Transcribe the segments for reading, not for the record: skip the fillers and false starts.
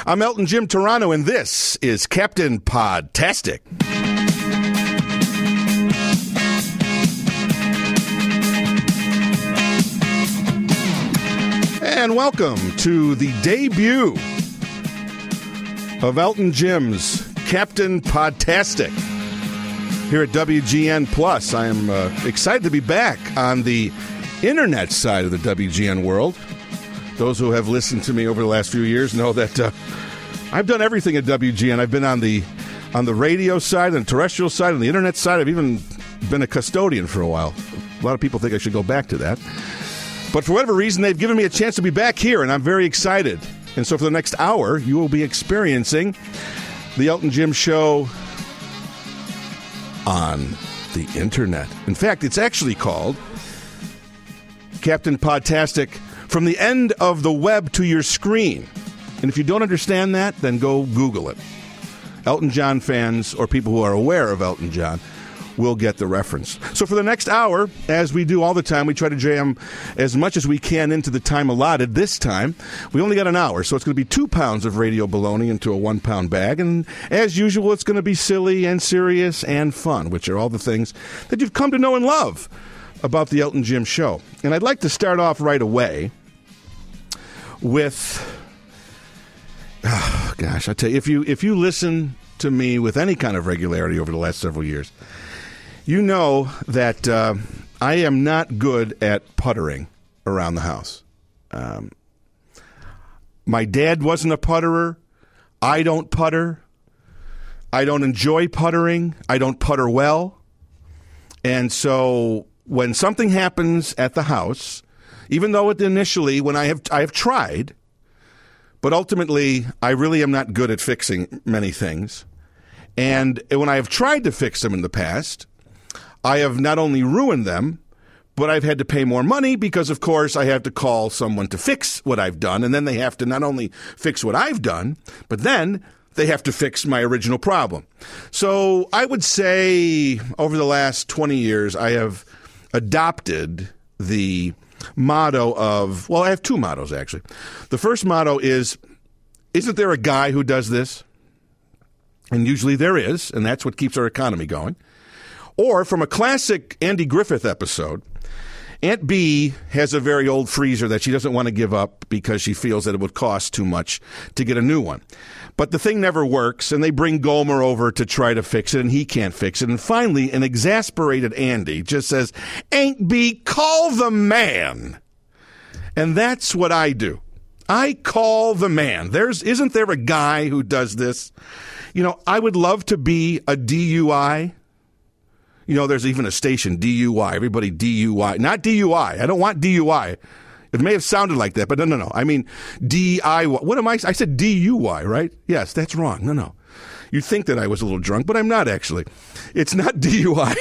I'm Elton Jim Toronto, and this is Captain Podtastic. And welcome to the debut of Elton Jim's Captain Podtastic here at WGN Plus. I am excited to be back on the internet side of the WGN world. Those who have listened to me over the last few years know that I've done everything at WGN. I've been on the radio side, and terrestrial side, and the internet side. I've even been a custodian for a while. A lot of people think I should go back to that. But for whatever reason, they've given me a chance to be back here, and I'm very excited. And so for the next hour, you will be experiencing the Elton Jim Show on the internet. In fact, it's actually called Captain Podtastic, from the end of the web to your screen. And if you don't understand that, then go Google it. Elton John fans, or people who are aware of Elton John, will get the reference. So for the next hour, as we do all the time, we try to jam as much as we can into the time allotted. This time, we only got an hour, so it's going to be 2 pounds of radio baloney into a 1 pound bag. And as usual, it's going to be silly and serious and fun, which are all the things that you've come to know and love about the Elton Jim Show. And I'd like to start off right away with, I tell you, if you listen to me with any kind of regularity over the last several years, you know that I am not good at puttering around the house. My dad wasn't a putterer. I don't putter. I don't enjoy puttering. I don't putter well. And so when something happens at the house, even though initially when I have tried, but ultimately I really am not good at fixing many things. And when I have tried to fix them in the past, I have not only ruined them, but I've had to pay more money because, of course, I have to call someone to fix what I've done. And then they have to not only fix what I've done, but then they have to fix my original problem. So I would say over the last 20 years, I have adopted the motto of, well, I have two mottos, actually. The first motto is, isn't there a guy who does this? And usually there is, and that's what keeps our economy going. Or from a classic Andy Griffith episode, Aunt Bee has a very old freezer that she doesn't want to give up because she feels that it would cost too much to get a new one. But the thing never works, and they bring Gomer over to try to fix it, and he can't fix it. And finally, an exasperated Andy just says, Aunt Bee, call the man. And that's what I do. I call the man. Isn't there a guy who does this? You know, I would love to be a DUI. You know, there's even a station, DUI. Everybody DUI. Not DUI. I don't want DUI. It may have sounded like that, but no. I mean, DIY. What am I? I said DUI, right? Yes, that's wrong. No. You think that I was a little drunk, but I'm not actually. It's not DUI.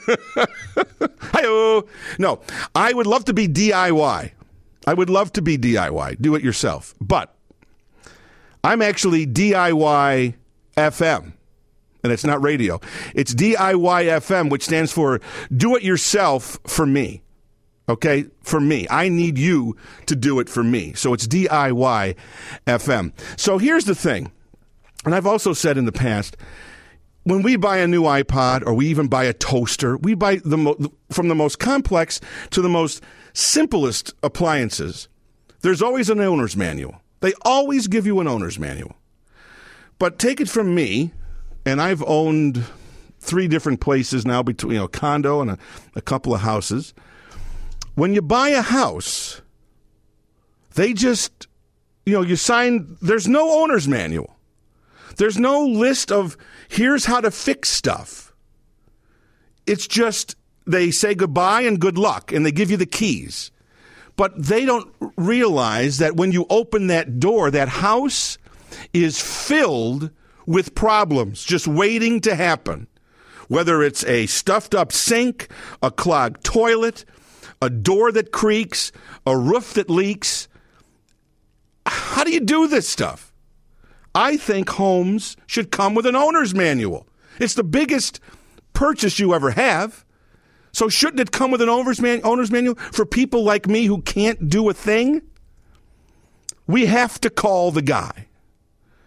Hi-oh. No, I would love to be DIY. I would love to be DIY. Do it yourself. But I'm actually DIY FM. And it's not radio. It's DIY-FM, which stands for Do It Yourself for Me. Okay? For me. I need you to do it for me. So it's DIY-FM. So here's the thing. And I've also said in the past, when we buy a new iPod or we even buy a toaster, we buy from the most complex to the most simplest appliances. There's always an owner's manual. They always give you an owner's manual. But take it from me, and I've owned 3 different places now, between a condo and a couple of houses. When you buy a house, they just, you sign, there's no owner's manual. There's no list of here's how to fix stuff. It's just they say goodbye and good luck, and they give you the keys. But they don't realize that when you open that door, that house is filled with problems just waiting to happen. Whether it's a stuffed up sink, a clogged toilet, a door that creaks, a roof that leaks. How do you do this stuff? I think homes should come with an owner's manual. It's the biggest purchase you ever have. So shouldn't it come with an owner's manual for people like me who can't do a thing? We have to call the guy.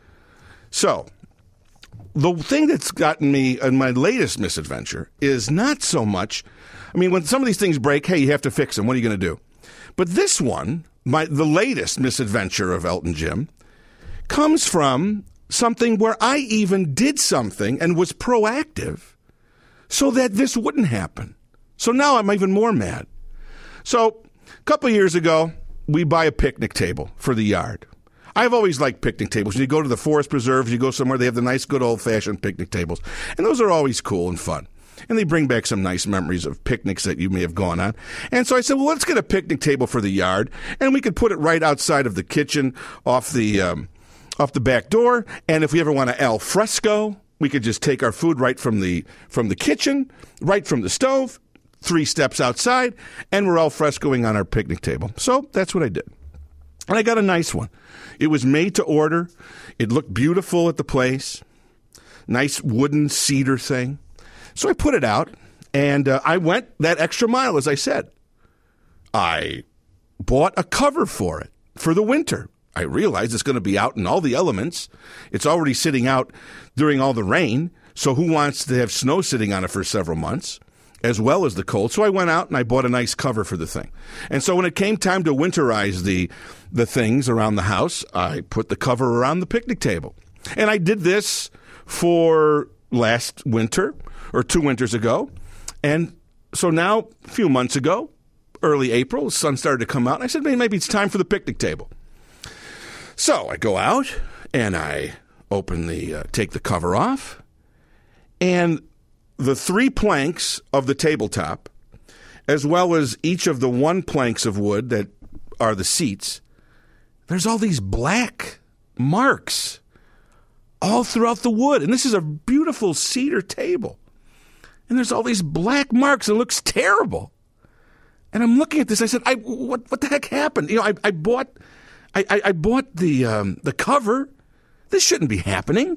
So, the thing that's gotten me in my latest misadventure is not so much, I mean, when some of these things break, hey, you have to fix them. What are you going to do? But this one, the latest misadventure of Elton Jim, comes from something where I even did something and was proactive so that this wouldn't happen. So now I'm even more mad. So a couple of years ago, we buy a picnic table for the yard. I've always liked picnic tables. You go to the forest preserves, you go somewhere, they have the nice, good old-fashioned picnic tables. And those are always cool and fun. And they bring back some nice memories of picnics that you may have gone on. And so I said, well, let's get a picnic table for the yard, and we could put it right outside of the kitchen off the back door. And if we ever want to al fresco, we could just take our food right from the kitchen, right from the stove, 3 steps outside, and we're al frescoing on our picnic table. So that's what I did. And I got a nice one. It was made to order. It looked beautiful at the place. Nice wooden cedar thing. So I put it out, and I went that extra mile, as I said. I bought a cover for it for the winter. I realized it's going to be out in all the elements. It's already sitting out during all the rain, so who wants to have snow sitting on it for several months, as well as the cold? So I went out and I bought a nice cover for the thing. And so when it came time to winterize the things around the house, I put the cover around the picnic table. And I did this for last winter, or 2 winters ago. And so now, a few months ago, early April, the sun started to come out, and I said, maybe it's time for the picnic table. So I go out, and I take the cover off, and the 3 planks of the tabletop, as well as each of the 1 planks of wood that are the seats, there's all these black marks all throughout the wood. And this is a beautiful cedar table. And there's all these black marks. It looks terrible. And I'm looking at this. I said, what the heck happened? You know, I bought the cover. This shouldn't be happening.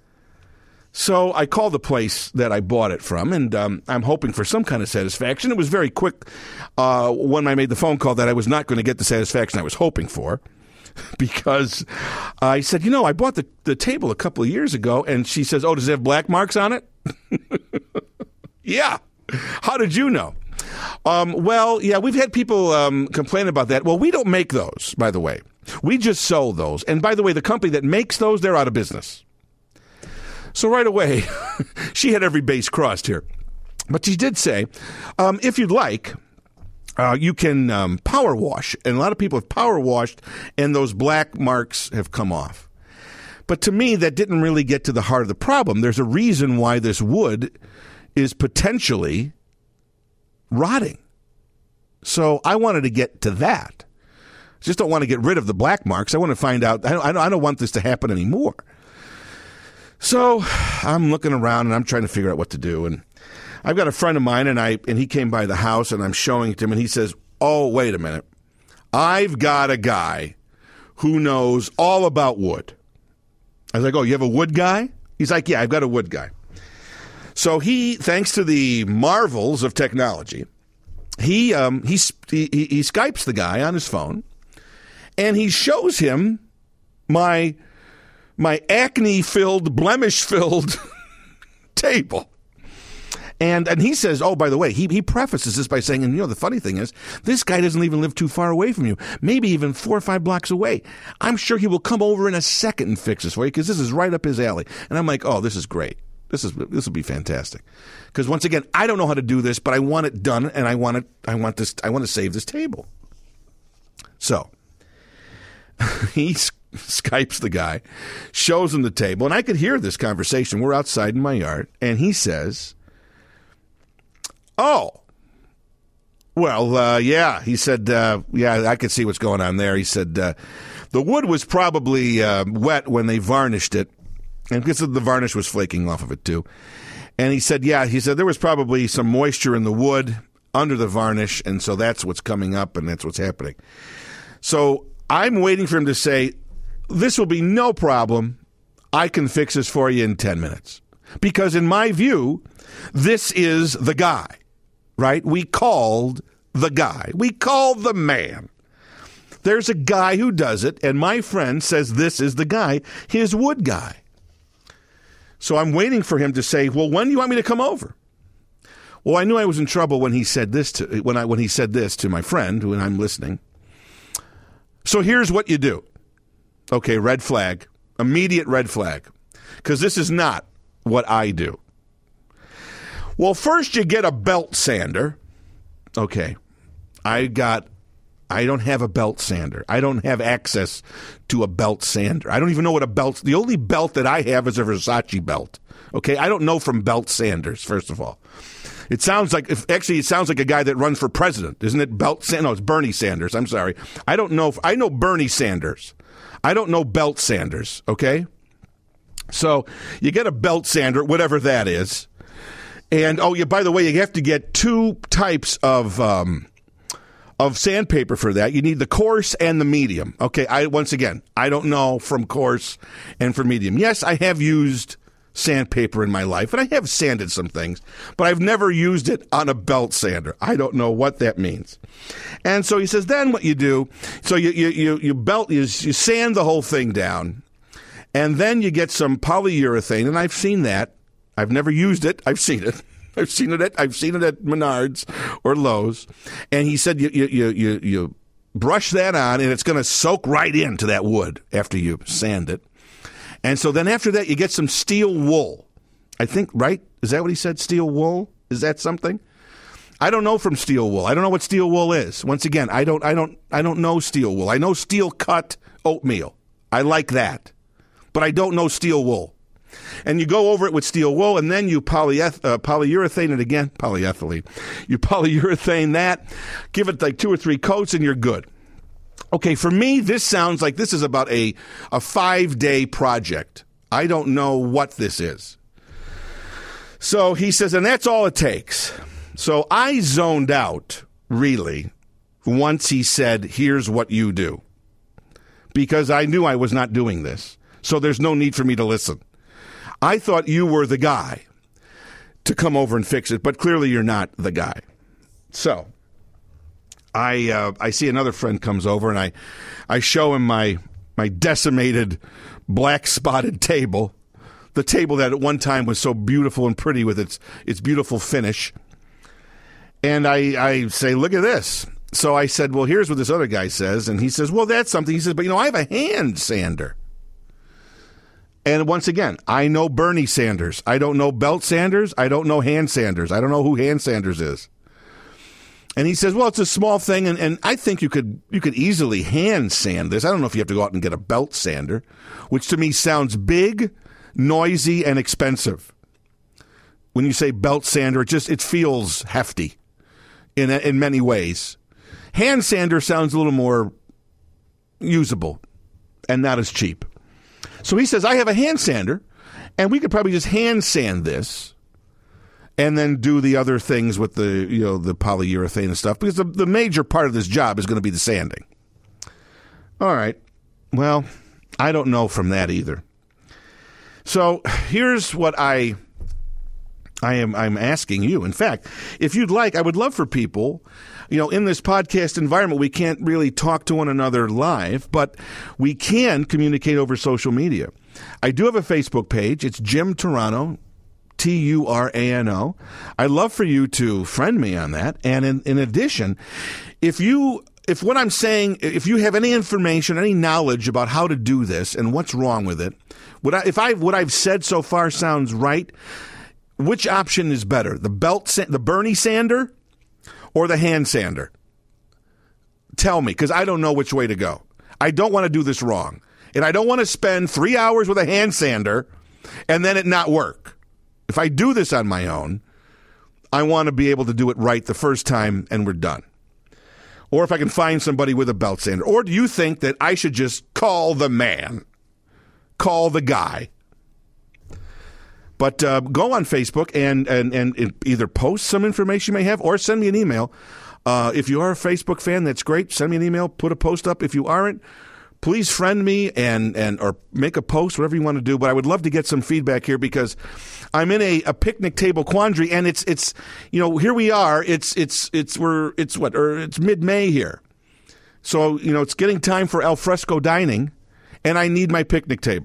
So I called the place that I bought it from, and I'm hoping for some kind of satisfaction. It was very quick when I made the phone call that I was not going to get the satisfaction I was hoping for, because I said, I bought the table a couple of years ago, and she says, oh, does it have black marks on it? Yeah. How did you know? Well, yeah, we've had people complain about that. Well, we don't make those, by the way. We just sell those. And by the way, the company that makes those, they're out of business. So right away, she had every base crossed here. But she did say, if you'd like, you can power wash. And a lot of people have power washed, and those black marks have come off. But to me, that didn't really get to the heart of the problem. There's a reason why this wood is potentially rotting. So I wanted to get to that. Just don't want to get rid of the black marks. I want to find out. I don't want this to happen anymore. So I'm looking around and I'm trying to figure out what to do. And I've got a friend of mine, and he came by the house, and I'm showing it to him, and he says, oh, wait a minute. I've got a guy who knows all about wood. I was like, oh, you have a wood guy? He's like, yeah, I've got a wood guy. So he, thanks to the marvels of technology, he Skypes the guy on his phone, and he shows him my acne-filled, blemish-filled table. And he says, oh, by the way, he prefaces this by saying, and the funny thing is, this guy doesn't even live too far away from you, maybe even 4 or 5 blocks away. I'm sure he will come over in a second and fix this for you, because this is right up his alley. And I'm like, oh, this is great. This will be fantastic. Because once again, I don't know how to do this, but I want it done, and I want to save this table. So he Skypes the guy, shows him the table, and I could hear this conversation. We're outside in my yard, and he says, oh, well, yeah. He said, yeah, I could see what's going on there. He said, the wood was probably wet when they varnished it, and because the varnish was flaking off of it too. And he said, there was probably some moisture in the wood under the varnish, and so that's what's coming up, and that's what's happening. So I'm waiting for him to say, this will be no problem. I can fix this for you in 10 minutes. Because in my view, this is the guy, right? We called the guy. We called the man. There's a guy who does it, and my friend says this is the guy, his wood guy. So I'm waiting for him to say, well, when do you want me to come over? Well, I knew I was in trouble when he said this when he said this to my friend when I'm listening. So here's what you do. Okay, red flag. Immediate red flag. Because this is not what I do. Well, first you get a belt sander. Okay. I don't have a belt sander. I don't have access to a belt sander. I don't even know what the only belt that I have is a Versace belt. Okay, I don't know from belt sanders, first of all. It sounds like a guy that runs for president. Isn't it No, it's Bernie Sanders. I'm sorry. I don't know. I know Bernie Sanders. I don't know belt sanders, okay? So you get a belt sander, whatever that is. And, by the way, you have to get two types of sandpaper for that. You need the coarse and the medium. Okay, I don't know from coarse and from medium. Yes, I have used sandpaper in my life, and I have sanded some things, but I've never used it on a belt sander. I don't know what that means. And so he says, then what you do, so you sand the whole thing down, and then you get some polyurethane, and I've seen that. I've never used it. I've seen it. I've seen it at Menards or Lowe's. And he said you brush that on, and it's going to soak right into that wood after you sand it. And so then after that, you get some steel wool. I think, right? Is that what he said? Steel wool? Is that something? I don't know from steel wool. I don't know what steel wool is. Once again, I don't know steel wool. I know steel cut oatmeal. I like that. But I don't know steel wool. And you go over it with steel wool, and then you polyurethane it again. Polyethylene. You polyurethane that, give it like 2 or 3 coats, and you're good. Okay, for me, this sounds like this is about a 5-day project. I don't know what this is. So he says, and that's all it takes. So I zoned out, really, once he said, here's what you do. Because I knew I was not doing this. So there's no need for me to listen. I thought you were the guy to come over and fix it, but clearly you're not the guy. So I see another friend comes over, and I show him my decimated black spotted table, the table that at one time was so beautiful and pretty with its beautiful finish. And I say, look at this. So I said, well, here's what this other guy says. And he says, well, that's something. He says, but, I have a hand sander. And once again, I know Bernie Sanders. I don't know belt sanders. I don't know hand sanders. I don't know who hand sanders is. And he says, well, it's a small thing, and I think you could easily hand sand this. I don't know if you have to go out and get a belt sander, which to me sounds big, noisy, and expensive. When you say belt sander, it feels hefty in many ways. Hand sander sounds a little more usable and not as cheap. So he says, I have a hand sander, and we could probably just hand sand this and then do the other things with the polyurethane and stuff, because the major part of this job is going to be the sanding. All right. Well, I don't know from that either. So here's what I'm asking you. In fact, if you'd like, I would love for people, in this podcast environment, we can't really talk to one another live, but we can communicate over social media. I do have a Facebook page. It's Jim Turano, Turano. I'd love for you to friend me on that. And in addition, if what I'm saying, if you have any information, any knowledge about how to do this and what's wrong with it, what I've said so far sounds right, which option is better? The Bernie sander or the hand sander? Tell me, because I don't know which way to go. I don't want to do this wrong. And I don't want to spend 3 hours with a hand sander and then it not work. If I do this on my own, I want to be able to do it right the first time and we're done. Or if I can find somebody with a belt sander. Or do you think that I should just call the man? Call the guy? But go on Facebook and either post some information you may have or send me an email. If you are a Facebook fan, that's great. Send me an email. Put a post up. If you aren't, please friend me and or make a post, whatever you want to do. But I would love to get some feedback here because I'm in a picnic table quandary, and it's here we are. It's mid-May here, so it's getting time for al fresco dining, and I need my picnic table.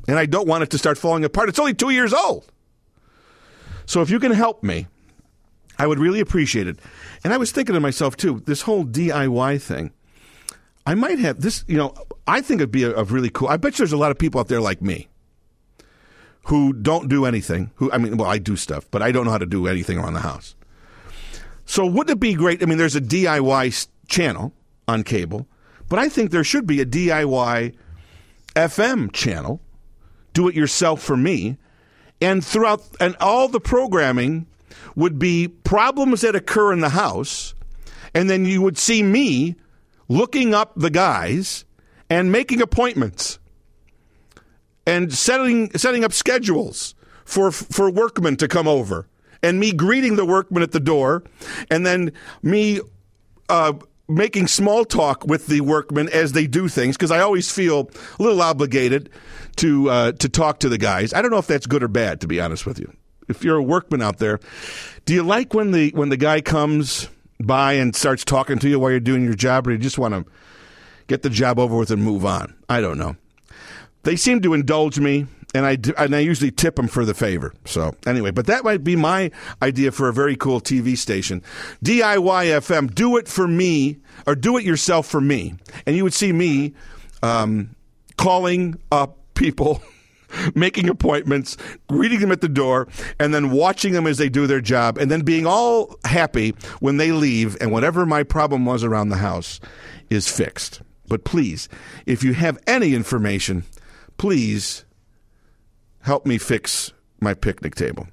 and I don't want it to start falling apart. It's only 2 years old. So if you can help me, I would really appreciate it. And I was thinking to myself, too, this whole DIY thing, I might have this, I think it'd be a really cool, I bet you there's a lot of people out there like me who don't do anything, I do stuff, but I don't know how to do anything around the house. So wouldn't it be great? There's a DIY channel on cable, but I think there should be a DIY FM channel, do it yourself for me, and all the programming would be problems that occur in the house, and then you would see me looking up the guys and making appointments and setting up schedules for workmen to come over, and me greeting the workmen at the door, and then me making small talk with the workmen as they do things, because I always feel a little obligated to talk to the guys. I don't know if that's good or bad, to be honest with you. If you're a workman out there, do you like when the guy comes by and starts talking to you while you're doing your job, or you just want to get the job over with and move on? I don't know. They seem to indulge me, and I usually tip them for the favor. So anyway, but that might be my idea for a very cool TV station. DIY FM, do it for me, or do it yourself for me. And you would see me calling up people, making appointments, greeting them at the door, and then watching them as they do their job, and then being all happy when they leave, and whatever my problem was around the house is fixed. But please, if you have any information, please help me fix my picnic table.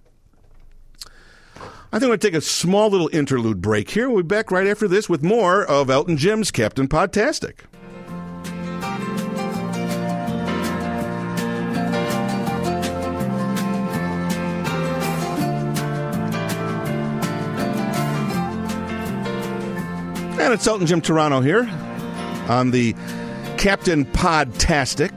I think I'm going to take a small little interlude break here. We'll be back right after this with more of Elton Jim's Captain Podtastic. And it's Elton Jim Turano here on the Captain Podtastic.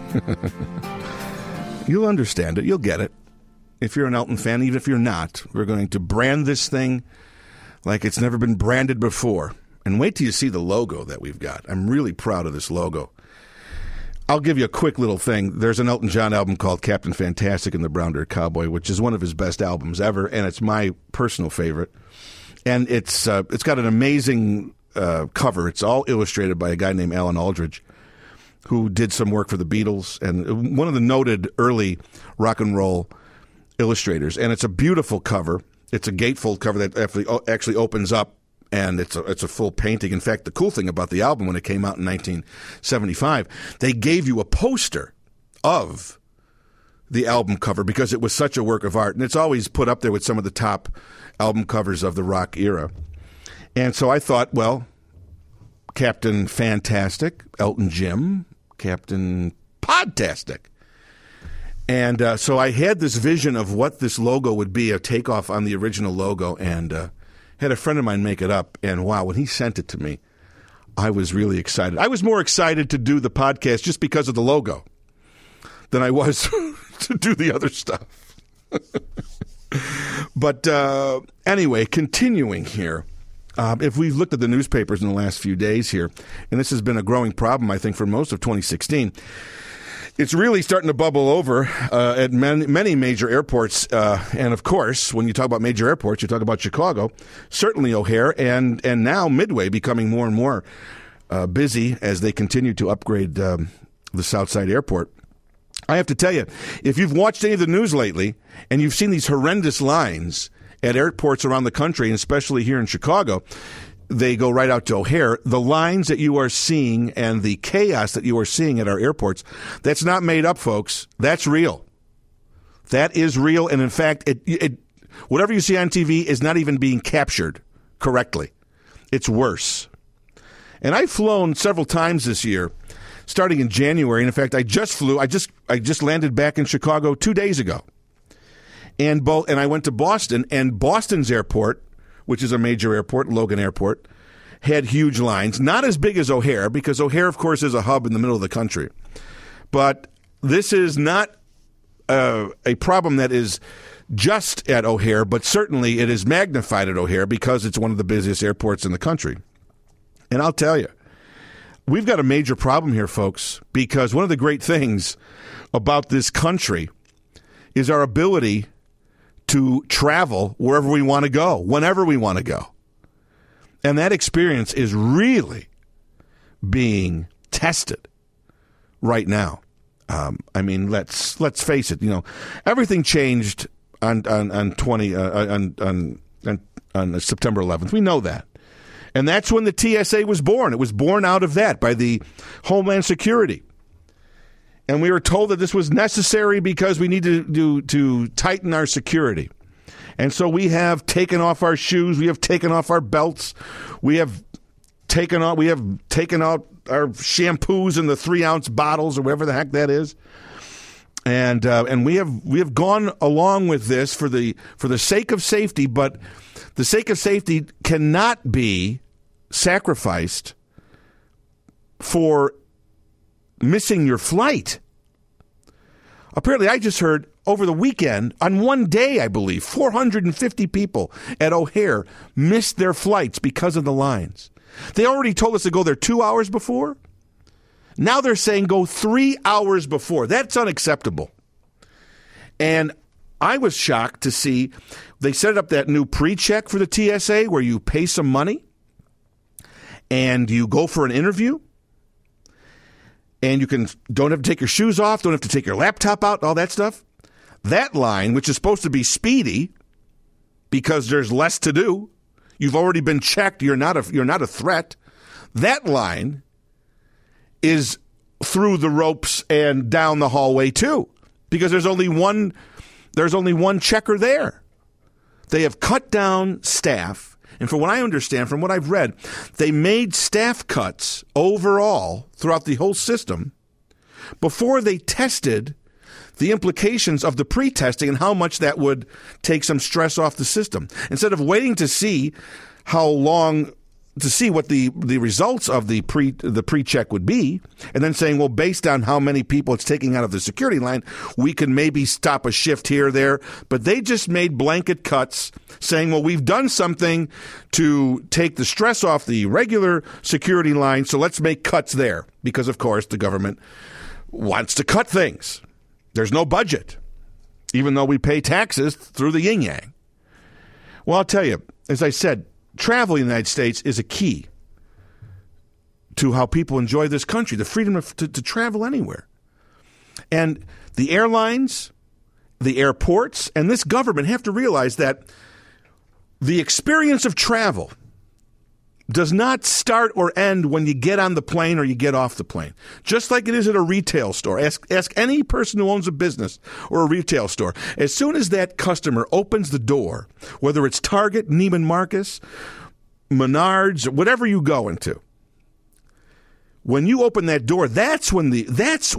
You'll understand it. You'll get it. If you're an Elton fan, even if you're not, we're going to brand this thing like it's never been branded before. And wait till you see the logo that we've got. I'm really proud of this logo. I'll give you a quick little thing. There's an Elton John album called Captain Fantastic and the Brown Dirt Cowboy, which is one of his best albums ever, and it's my personal favorite. And it's got an amazing cover. It's all illustrated by a guy named Alan Aldridge, who did some work for the Beatles and one of the noted early rock and roll illustrators. And it's a beautiful cover. It's a gatefold cover that actually opens up, and it's a full painting. In fact, the cool thing about the album, when it came out in 1975, they gave you a poster of the album cover because it was such a work of art. And it's always put up there with some of the top album covers of the rock era. And so I thought, well, Captain Fantastic, Elton Jim, Captain Podtastic. And so I had this vision of what this logo would be, a takeoff on the original logo, and had a friend of mine make it up. And wow, when he sent it to me, I was really excited. I was more excited to do the podcast just because of the logo than I was to do the other stuff. But anyway, continuing here. If we've looked at the newspapers in the last few days here, and this has been a growing problem, I think, for most of 2016, it's really starting to bubble over at many major airports. And, of course, when you talk about major airports, you talk about Chicago, certainly O'Hare, and now Midway becoming more and more busy as they continue to upgrade the Southside Airport. I have to tell you, if you've watched any of the news lately and you've seen these horrendous lines at airports around the country, and especially here in Chicago, they go right out to O'Hare. The lines that you are seeing and the chaos that you are seeing at our airports, that's not made up, folks. That's real. That is real. And in fact, it whatever you see on TV is not even being captured correctly. It's worse. And I've flown several times this year, starting in January. And in fact, I just landed back in Chicago 2 days ago. And I went to Boston, and Boston's airport, which is a major airport, Logan Airport, had huge lines. Not as big as O'Hare, because O'Hare, of course, is a hub in the middle of the country. But this is not a problem that is just at O'Hare, but certainly it is magnified at O'Hare because it's one of the busiest airports in the country. And I'll tell you, we've got a major problem here, folks, because one of the great things about this country is our ability to travel wherever we want to go, whenever we want to go. And that experience is really being tested right now. I mean, let's face it. You know, everything changed on September 11th. We know that, and that's when the TSA was born. It was born out of that by the Homeland Security, and we were told that this was necessary because we needed to tighten our security. And so we have taken off our shoes, we have taken off our belts, we have taken out our shampoos in the 3-ounce bottles or whatever the heck that is, and we have gone along with this for the sake of safety, but the sake of safety cannot be sacrificed for missing your flight. Apparently, I just heard over the weekend, on one day, I believe, 450 people at O'Hare missed their flights because of the lines. They already told us to go there 2 hours before. Now they're saying go 3 hours before. That's unacceptable. And I was shocked to see they set up that new pre-check for the TSA where you pay some money and you go for an interview. And you don't have to take your shoes off, don't have to take your laptop out, all that stuff. That line, which is supposed to be speedy because there's less to do, you've already been checked, you're not a threat. That line is through the ropes and down the hallway too, because there's only one checker there. They have cut down staff, and from what I understand, from what I've read, they made staff cuts overall throughout the whole system before they tested the implications of the pre-testing and how much that would take some stress off the system. Instead of waiting to see what the results of the pre-check would be, and then saying, well, based on how many people it's taking out of the security line, we can maybe stop a shift here or there. But they just made blanket cuts saying, well, we've done something to take the stress off the regular security line, so let's make cuts there. Because, of course, the government wants to cut things. There's no budget, even though we pay taxes through the yin-yang. Well, I'll tell you, as I said, travel in the United States is a key to how people enjoy this country, the freedom to travel anywhere. And the airlines, the airports, and this government have to realize that the experience of travel does not start or end when you get on the plane or you get off the plane. Just like it is at a retail store. Ask any person who owns a business or a retail store. As soon as that customer opens the door, whether it's Target, Neiman Marcus, Menards, whatever you go into, when you open that door, that's when the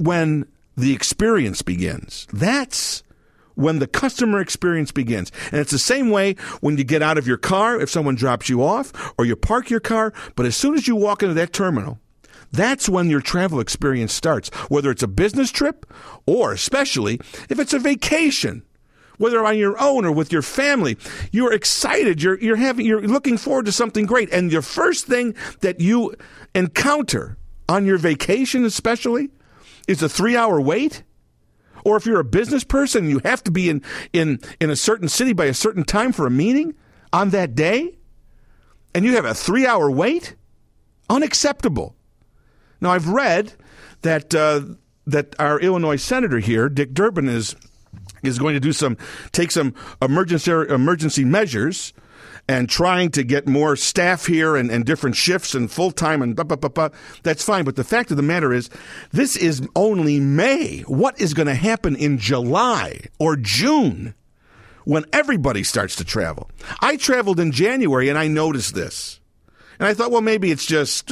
experience begins. That's when the customer experience begins. And it's the same way when you get out of your car, if someone drops you off, or you park your car. But as soon as you walk into that terminal, that's when your travel experience starts, whether it's a business trip or especially if it's a vacation, whether on your own or with your family. You're excited. You're looking forward to something great. And your first thing that you encounter on your vacation especially is a 3-hour wait. Or if you're a business person, you have to be in a certain city by a certain time for a meeting on that day, and you have a 3-hour wait? Unacceptable. Now, I've read that our Illinois senator here, Dick Durbin, is going to take some emergency measures and trying to get more staff here and different shifts and full-time and that's fine. But the fact of the matter is, this is only May. What is going to happen in July or June when everybody starts to travel? I traveled in January and I noticed this. And I thought, well, maybe it's just,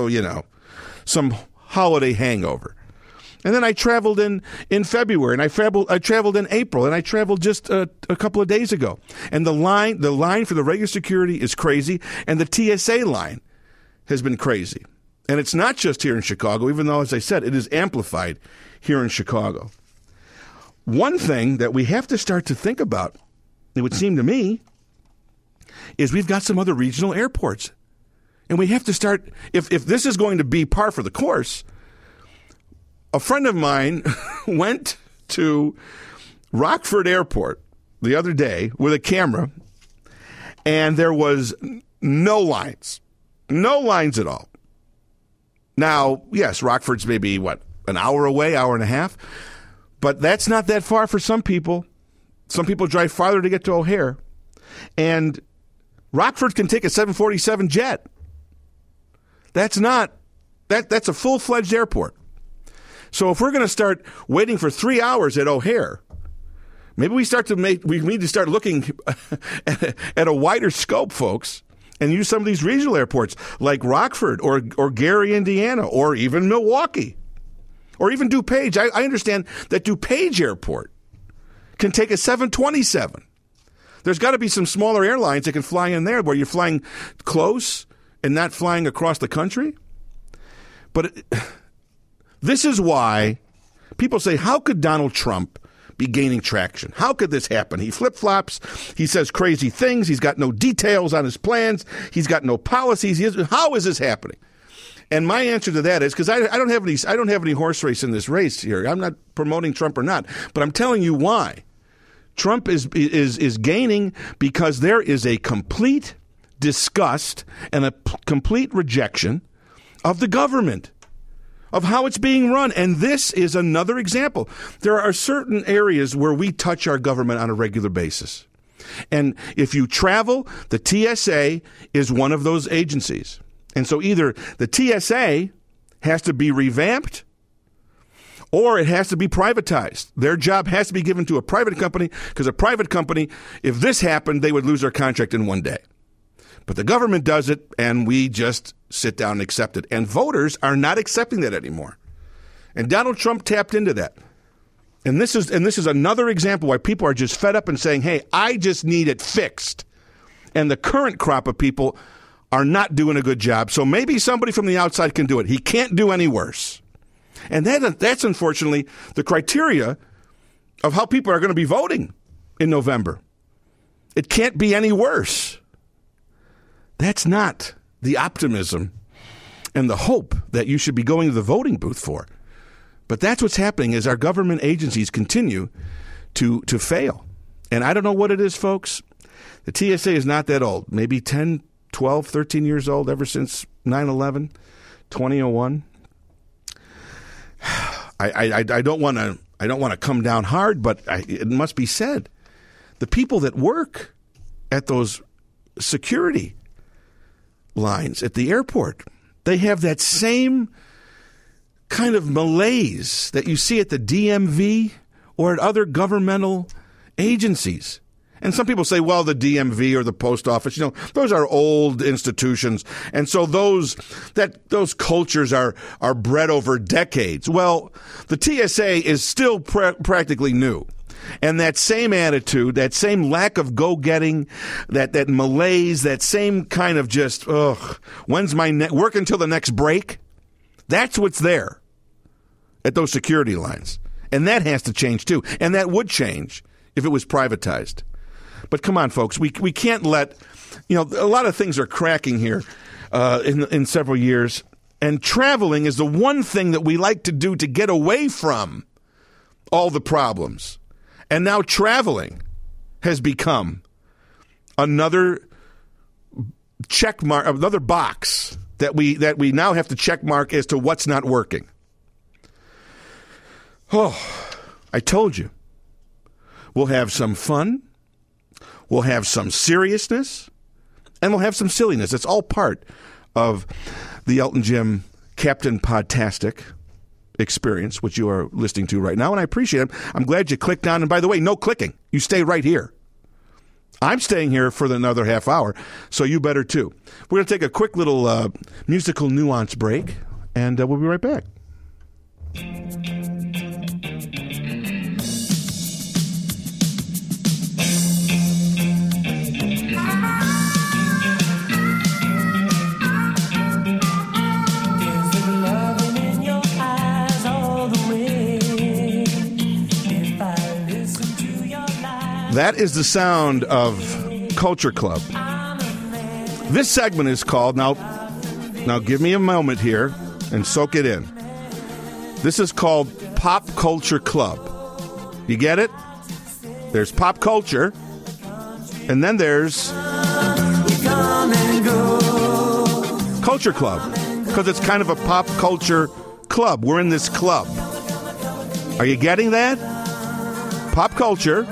some holiday hangover. And then I traveled in February, and I traveled in April, and I traveled just a couple of days ago. And the line for the regular security is crazy, and the TSA line has been crazy. And it's not just here in Chicago, even though, as I said, it is amplified here in Chicago. One thing that we have to start to think about, it would seem to me, is we've got some other regional airports And we have to start, if this is going to be par for the course, a friend of mine went to Rockford Airport the other day with a camera, and there was no lines at all. Now, yes, Rockford's maybe, an hour away, hour and a half, but that's not that far for some people. Some people drive farther to get to O'Hare, and Rockford can take a 747 jet. That's a full-fledged airport. So if we're going to start waiting for 3 hours at O'Hare, maybe we need to start looking at a wider scope, folks, and use some of these regional airports like Rockford or Gary, Indiana, or even Milwaukee, or even DuPage. I understand that DuPage Airport can take a 727. There's got to be some smaller airlines that can fly in there where you're flying close and not flying across the country. But this is why people say, how could Donald Trump be gaining traction? How could this happen? He flip-flops. He says crazy things. He's got no details on his plans. He's got no policies. How is this happening? And my answer to that is, because I don't have any horse race in this race here. I'm not promoting Trump or not, but I'm telling you why. Trump is gaining because there is a complete disgust and a complete rejection of the government, of how it's being run. And this is another example. There are certain areas where we touch our government on a regular basis. And if you travel, the TSA is one of those agencies. And so either the TSA has to be revamped or it has to be privatized. Their job has to be given to a private company, because a private company, if this happened, they would lose their contract in one day. But the government does it, and we just sit down and accept it. And voters are not accepting that anymore. And Donald Trump tapped into that. And this is another example why people are just fed up and saying, hey, I just need it fixed. And the current crop of people are not doing a good job. So maybe somebody from the outside can do it. He can't do any worse. And that's unfortunately the criteria of how people are going to be voting in November. It can't be any worse. That's not the optimism and the hope that you should be going to the voting booth for. But that's what's happening as our government agencies continue to fail. And I don't know what it is, folks. The TSA is not that old. Maybe 10, 12, 13 years old ever since 9/11, 2001. I don't want to come down hard, but it must be said. The people that work at those security lines at the airport, they have that same kind of malaise that you see at the DMV or at other governmental agencies. And some people say, well, the DMV or the post office, those are old institutions. And so those cultures are bred over decades. Well, the TSA is still practically new. And that same attitude, that same lack of go-getting, that malaise, that same kind of just, when's my work until the next break? That's what's there at those security lines. And that has to change too. And that would change if it was privatized. But come on, folks, we can't let, a lot of things are cracking here in several years. And traveling is the one thing that we like to do to get away from all the problems. And now traveling has become another check mark, another box that we now have to check mark as to what's not working. Oh, I told you. We'll have some fun. We'll have some seriousness. And we'll have some silliness. It's all part of the Elton Jim Captain Podtastic experience, which you are listening to right now, and I appreciate it. I'm glad you clicked on. And by the way, no clicking. You stay right here. I'm staying here for another half hour, so you better too. We're going to take a quick little musical nuance break, and we'll be right back. That is the sound of Culture Club. This segment is called, now, Now give me a moment here and soak it in. This is called Pop Culture Club. You get it? There's pop culture, and then there's Culture Club, because it's kind of a pop culture club. We're in this club. Are you getting that? Pop culture.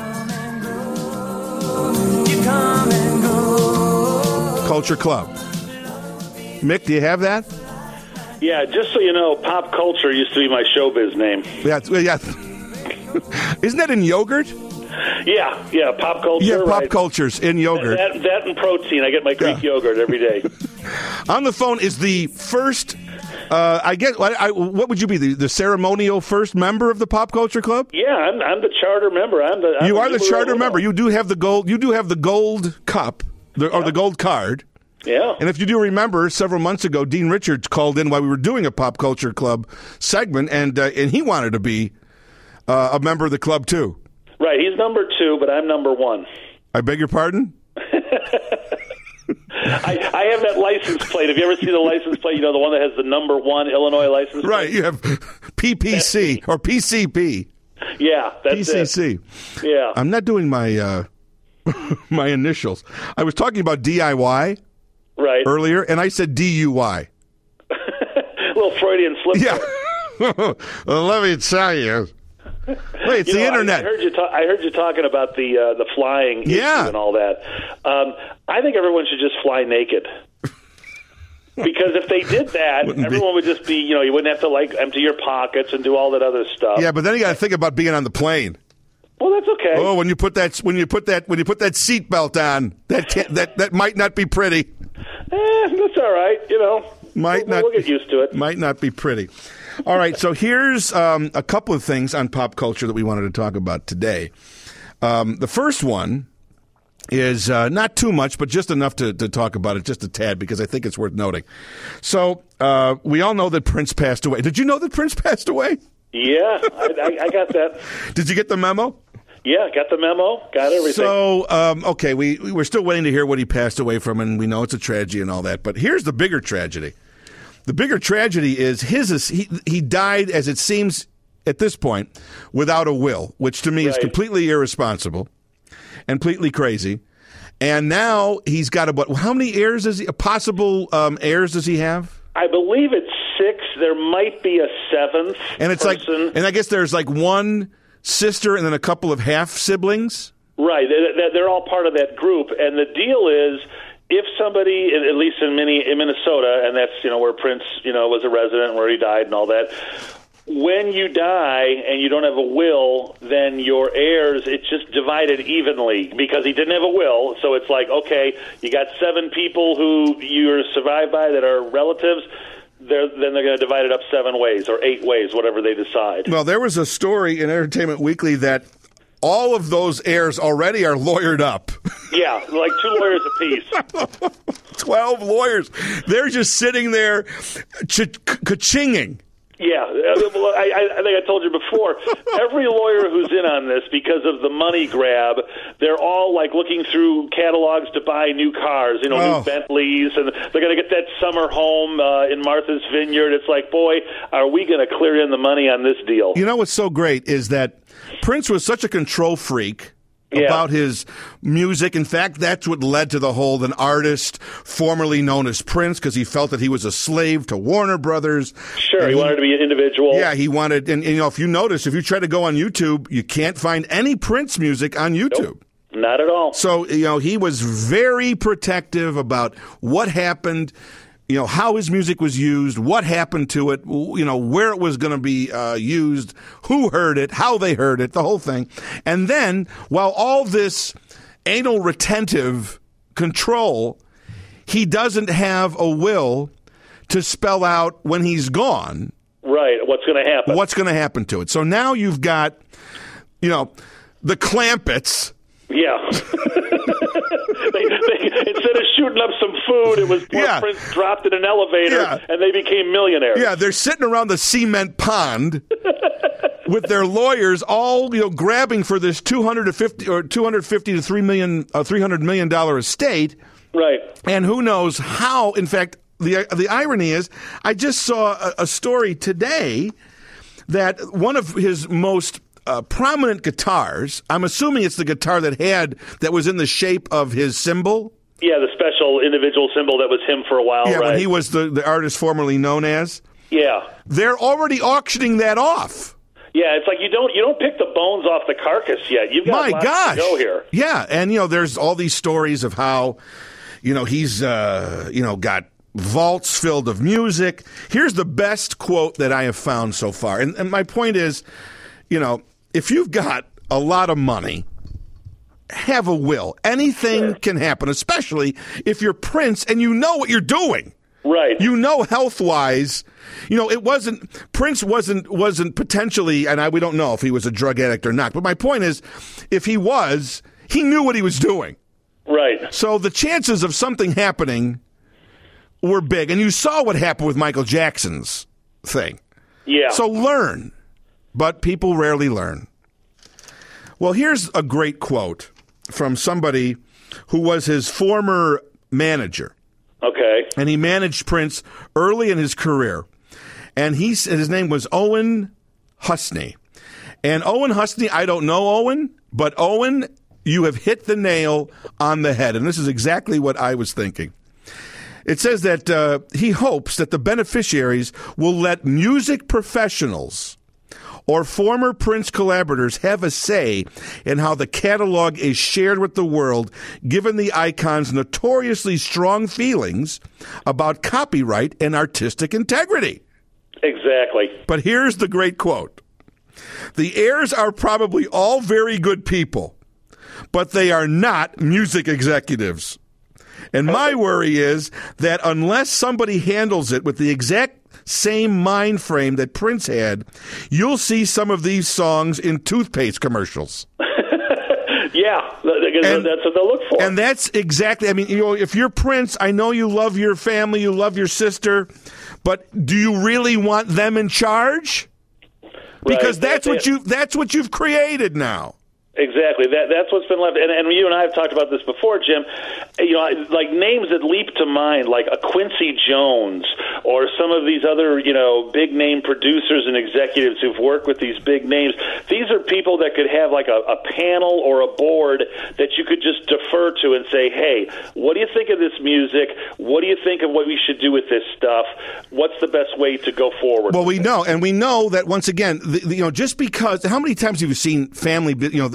Culture Club. Mick, do you have that? Yeah, just so you know, pop culture used to be my showbiz name. Yeah. Isn't that in yogurt? Yeah, pop culture. Yeah, pop right. cultures in yogurt. That and protein. I get my Greek yogurt every day. On the phone is the first, what would you be, the ceremonial first member of the Pop Culture Club? Yeah, I'm the charter member. You are the charter member. You do have the gold. You do have the gold cup, or the gold card. Yeah. And if you do remember, several months ago, Dean Richards called in while we were doing a Pop Culture Club segment, and he wanted to be a member of the club too. Right. He's number 2, but I'm number 1. I beg your pardon? I have that license plate. Have you ever seen the license plate? You know, the one that has the number 1 Illinois license plate? Right. You have PPC or PCP. Yeah, that's PCC. It. Yeah. I'm not doing my my initials. I was talking about DIY earlier, and I said DUI. A little Freudian slip. Yeah. Well, let me tell you. Wait, it's the internet. I heard you talking about the flying issue and all that. I think everyone should just fly naked. Because if they did that, everyone would just be, you wouldn't have to empty your pockets and do all that other stuff. Yeah, but then you got to think about being on the plane. Well, that's okay. Oh, when you put that seatbelt on, that might not be pretty. That's all right. We'll get used to it. Might not be pretty. All right, so here's a couple of things on pop culture that we wanted to talk about today. The first one is not too much, but just enough to talk about it, just a tad, because I think it's worth noting. So we all know that Prince passed away. Did you know that Prince passed away? Yeah, I got that. Did you get the memo? Yeah, got the memo, got everything. So, okay, we're still waiting to hear what he passed away from, and we know it's a tragedy and all that. But here's the bigger tragedy. The bigger tragedy is he died, as it seems at this point, without a will, which to me is completely irresponsible and completely crazy. And now he's got how many heirs possible heirs does he have? I believe it's 6. There might be a 7th and it's person. And I guess there's one sister and then a couple of half siblings. Right. They're all part of that group. And the deal is, if somebody, at least in Minnesota, and that's where Prince was a resident, where he died and all that, when you die and you don't have a will, then your heirs, it's just divided evenly because he didn't have a will. So it's like, okay, you got 7 people who you're survived by that are relatives. Then they're going to divide it up 7 ways or 8 ways, whatever they decide. Well, there was a story in Entertainment Weekly that all of those heirs already are lawyered up. Yeah, like 2 lawyers apiece. 12 lawyers. They're just sitting there ka-chinging. Yeah, I think I told you before, every lawyer who's in on this, because of the money grab, they're all looking through catalogs to buy new cars, new Bentleys, and they're going to get that summer home in Martha's Vineyard. It's like, boy, are we going to clear in the money on this deal? You know what's so great is that Prince was such a control freak about his music. In fact, that's what led to the whole an artist formerly known as Prince, because he felt that he was a slave to Warner Brothers. Sure, he wanted to be an individual. Yeah, he wanted, and if you notice, if you try to go on YouTube, you can't find any Prince music on YouTube. Nope, not at all. So, he was very protective about what happened, how his music was used, what happened to it, where it was going to be used, who heard it, how they heard it, the whole thing. And then, while all this anal retentive control, he doesn't have a will to spell out when he's gone. Right, what's going to happen. What's going to happen to it. So now you've got, the Clampetts. Yeah. Instead of shooting up some food, it was Prince dropped in an elevator, and they became millionaires. Yeah, they're sitting around the cement pond with their lawyers, all grabbing for this $250 to $300 million estate. Right. And who knows how? In fact, the irony is, I just saw a story today that one of his most prominent guitars, I'm assuming it's the guitar that was in the shape of his symbol. Yeah, the special individual symbol that was him for a while. Yeah, right? when he was the artist formerly known as. Yeah. They're already auctioning that off. Yeah, it's like you don't pick the bones off the carcass yet. You've got lots to go here. Yeah, and there's all these stories of how he's got vaults filled of music. Here's the best quote that I have found so far. And my point is, if you've got a lot of money, have a will. Anything can happen, especially if you're Prince and you know what you're doing. Right. Health-wise, Prince wasn't potentially, and we don't know if he was a drug addict or not, but my point is, if he was, he knew what he was doing. Right. So the chances of something happening were big, and you saw what happened with Michael Jackson's thing. Yeah. So learn, but people rarely learn. Well, here's a great quote from somebody who was his former manager. Okay. And he managed Prince early in his career. And his name was Owen Husney. And Owen Husney, I don't know Owen, but Owen, you have hit the nail on the head. And this is exactly what I was thinking. It says that he hopes that the beneficiaries will let music professionals or former Prince collaborators have a say in how the catalog is shared with the world, given the icon's notoriously strong feelings about copyright and artistic integrity. Exactly. But here's the great quote. The heirs are probably all very good people, but they are not music executives. And my worry is that unless somebody handles it with the exact same mind frame that Prince had, you'll see some of these songs in toothpaste commercials. Yeah, that's what they'll look for. And that's exactly, if you're Prince, I know you love your family, you love your sister, but do you really want them in charge? Because that's what you've created now. Exactly. That's what's been left. And you and I have talked about this before, Jim. Like names that leap to mind, like a Quincy Jones or some of these other, big name producers and executives who've worked with these big names. These are people that could have like a panel or a board that you could just defer to and say, hey, what do you think of this music? What do you think of what we should do with this stuff? What's the best way to go forward? Well, we know that once again, just because, how many times have you seen family,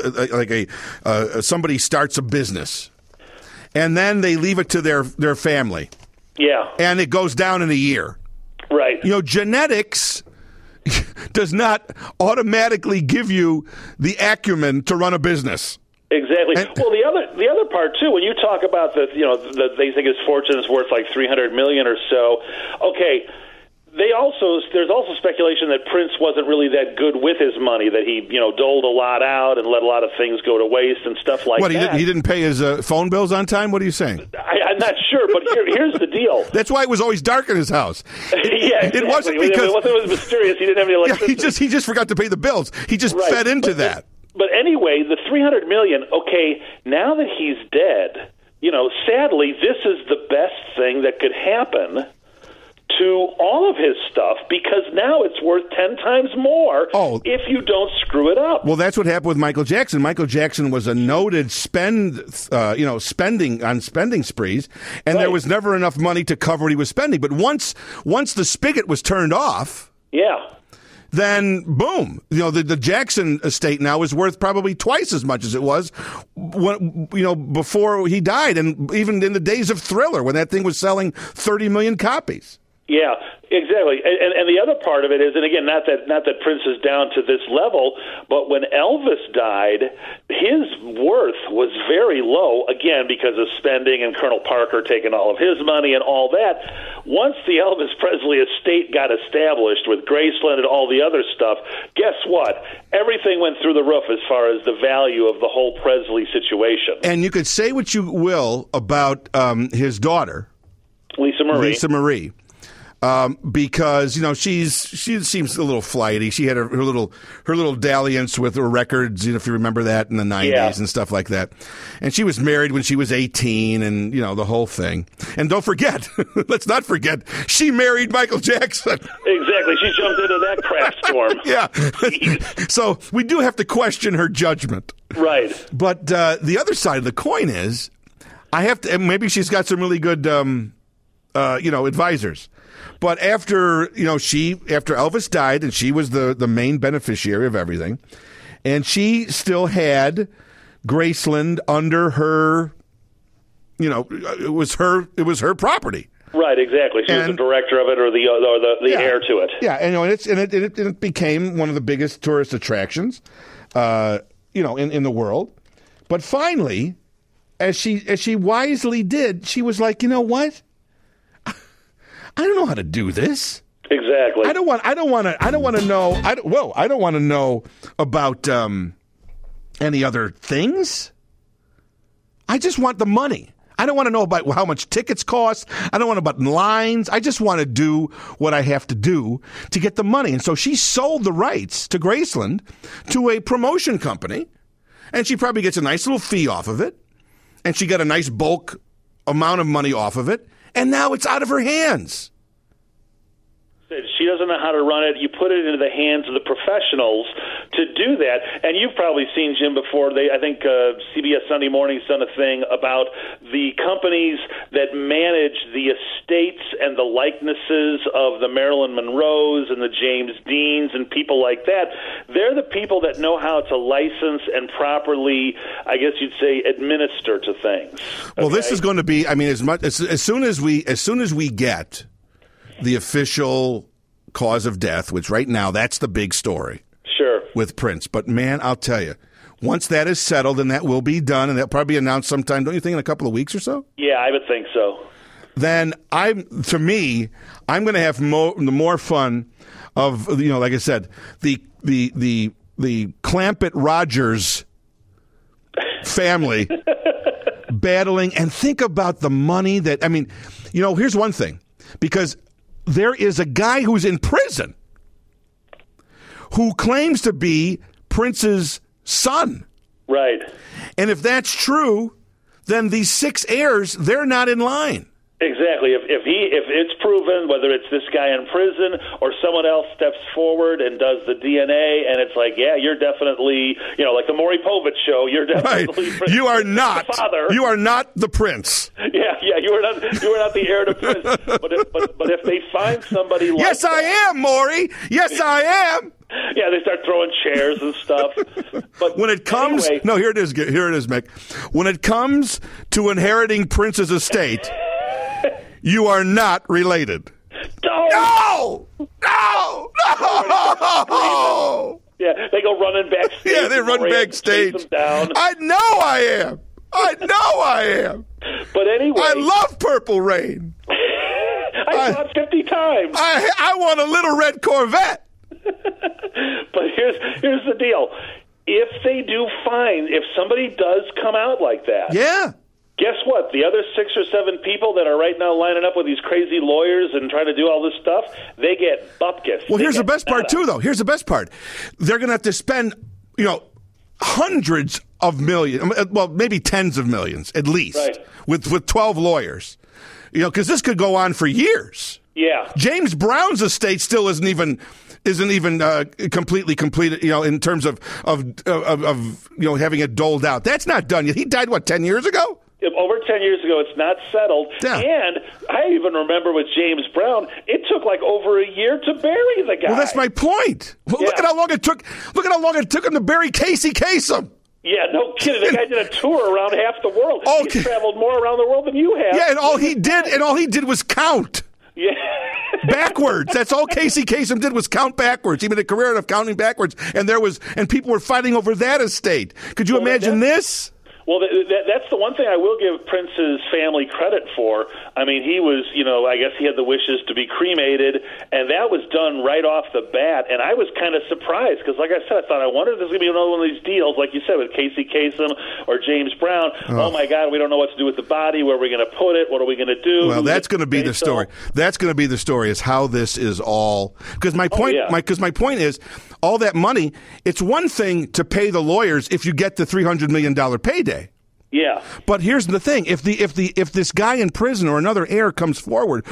somebody starts a business and then they leave it to their family. Yeah. And it goes down in a year. Right. Genetics does not automatically give you the acumen to run a business. Exactly. Well, the other part too, when you talk about they think his fortune is worth like $300 million or so. Okay. There's also speculation that Prince wasn't really that good with his money, that he, doled a lot out and let a lot of things go to waste and stuff like that. He didn't pay his phone bills on time? What are you saying? I'm not sure, but here's the deal. That's why it was always dark in his house. Yeah, exactly. It wasn't because it was mysterious. He didn't have any electricity. Yeah, he just forgot to pay the bills. He just fed into that. But anyway, the $300 million. Okay, now that he's dead, sadly, this is the best thing that could happen to all of his stuff, because now it's worth 10 times more if you don't screw it up. Well, that's what happened with Michael Jackson. Michael Jackson was a noted spending sprees, and there was never enough money to cover what he was spending. But once the spigot was turned off, then boom, the Jackson estate now is worth probably twice as much as it was before he died, and even in the days of Thriller when that thing was selling 30 million copies. Yeah, exactly. And the other part of it is, and again, not that Prince is down to this level, but when Elvis died, his worth was very low, again, because of spending and Colonel Parker taking all of his money and all that. Once the Elvis Presley estate got established with Graceland and all the other stuff, guess what? Everything went through the roof as far as the value of the whole Presley situation. And you could say what you will about his daughter, Lisa Marie. because she seems a little flighty. She had her little dalliance with her records, if you remember that in the 90s and stuff like that. And she was married when she was 18, and the whole thing. And don't forget, let's not forget, she married Michael Jackson. Exactly, she jumped into that crap storm. Yeah, so we do have to question her judgment. Right. But the other side of the coin is, I have to. And maybe she's got some really good, advisors. But after Elvis died, and she was the main beneficiary of everything, and she still had Graceland under her. It was her property. Right, exactly. She was the director of it, or the heir to it. Yeah, and it became one of the biggest tourist attractions, in the world. But finally, as she wisely did, she was like, you know what? I don't know how to do this. Exactly. I don't want to know about any other things. I just want the money. I don't want to know about how much tickets cost. I don't want to know about lines. I just want to do what I have to do to get the money. And so she sold the rights to Graceland to a promotion company, and she probably gets a nice little fee off of it, and she got a nice bulk amount of money off of it, and now it's out of her hands. She doesn't know how to run it. You put it into the hands of the professionals to do that. And you've probably seen, Jim, before. I think CBS Sunday Morning's done a thing about the companies that manage the estates and the likenesses of the Marilyn Monroes and the James Deans and people like that. They're the people that know how to license and properly, I guess you'd say, administer to things. Well, this is going to be. I mean, as soon as we get the official cause of death, which right now that's the big story. Sure. With Prince. But man, I'll tell you, once that is settled, and that will be done, and that'll probably be announced sometime, don't you think, in a couple of weeks or so? Yeah, I would think so. Then I'm going to have more fun of, like I said, the Clampett Rogers family battling, and think about the money that, here's one thing, because there is a guy who's in prison who claims to be Prince's son. Right. And if that's true, then these 6 heirs, they're not in line. Exactly. If it's proven, whether it's this guy in prison or someone else steps forward and does the DNA, and it's like, yeah, you're definitely, like the Maury Povich show, you're definitely right. You are not the father. You are not the prince. Yeah, you are not the heir to Prince. But if they find somebody like yes, I am, Maury. Yes, I am. Yeah, they start throwing chairs and stuff. But when it comes, anyway. No, here it is, Mick. When it comes to inheriting Prince's estate, you are not related. No! Yeah, they go running backstage. Yeah, they run backstage. I know I am. But anyway, I love Purple Rain. I saw it 50 times. I want a little red Corvette. But here's the deal. If somebody does come out like that. Yeah. Guess what? The other 6 or 7 people that are right now lining up with these crazy lawyers and trying to do all this stuff, they get bupkis. Well, here's the best part, too, though. Here's the best part. They're going to have to spend, hundreds of millions, well, maybe tens of millions at least, right, with 12 lawyers, because this could go on for years. Yeah. James Brown's estate still isn't even completely completed, in terms of having it doled out. That's not done yet. He died, 10 years ago? Over 10 years ago, it's not settled. Yeah. And I even remember with James Brown, it took over a year to bury the guy. Well, that's my point. Well, yeah. Look at how long it took. Look at how long it took him to bury Casey Kasem. Yeah, no kidding. The guy did a tour around half the world. Okay. He's traveled more around the world than you have. Yeah, and all he did was count. Yeah. Backwards. That's all Casey Kasem did was count backwards. He made a career out of counting backwards, and people were fighting over that estate. Could you imagine this? Well, that's the one thing I will give Prince's family credit for. I mean, he was, I guess he had the wishes to be cremated, and that was done right off the bat. And I was kind of surprised because, like I said, I thought, I wonder if there's going to be another one of these deals, like you said, with Casey Kasem or James Brown. Oh, my God, we don't know what to do with the body. Where are we going to put it? What are we going to do? Well, that's going to be the story. That's going to be the story, is how this is all. Because my point is, all that money, it's one thing to pay the lawyers if you get the $300 million payday. Yeah. But here's the thing: if this guy in prison or another heir comes forward,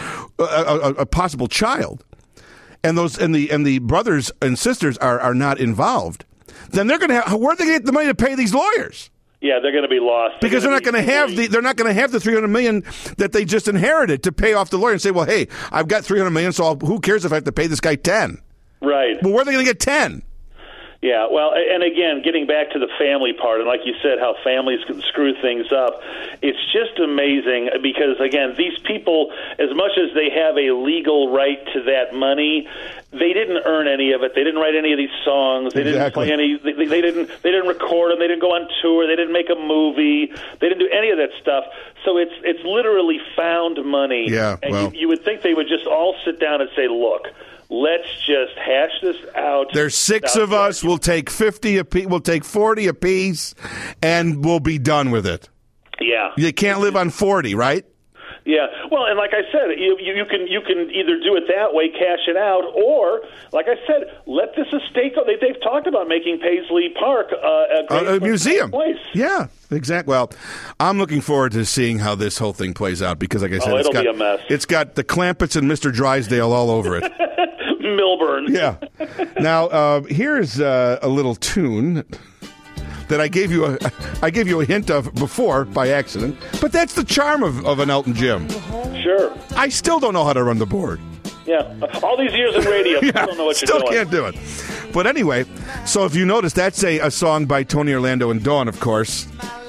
a possible child, and the brothers and sisters are not involved, then they're going to have, where are they going to get the money to pay these lawyers? Yeah, they're going to be lost. Because they're not going to have the $300 million that they just inherited to pay off the lawyer and say, well, hey, I've got $300 million, so who cares if I have to pay this guy 10? Right. Well, where are they going to get 10? Yeah, well, and again, getting back to the family part, and like you said, how families can screw things up, it's just amazing because, again, these people, as much as they have a legal right to that money, they didn't earn any of it. They didn't write any of these songs. They didn't play any. They didn't record them. They didn't go on tour. They didn't make a movie. They didn't do any of that stuff. So it's literally found money. Yeah, and well, you would think they would just all sit down and say, look, let's just hash this out. There's 6 of us. We'll take 50 apiece. We'll take 40 apiece, and we'll be done with it. Yeah, you can't live on 40, right? Yeah, well, and like I said, you can either do it that way, cash it out, or like I said, let this estate go. They've talked about making Paisley Park a museum place. Yeah, exactly. Well, I'm looking forward to seeing how this whole thing plays out because, like I said, it'll be a mess. It's got the Clampetts and Mr. Drysdale all over it. Milburn. Yeah. Now here's a little tune that I gave you a hint of before by accident, but that's the charm of an Elton Jim. Sure. I still don't know how to run the board. Yeah, all these years in radio, yeah, still don't know what you're doing. Still can't do it. But anyway, so if you notice, that's a song by Tony Orlando and Dawn, of course.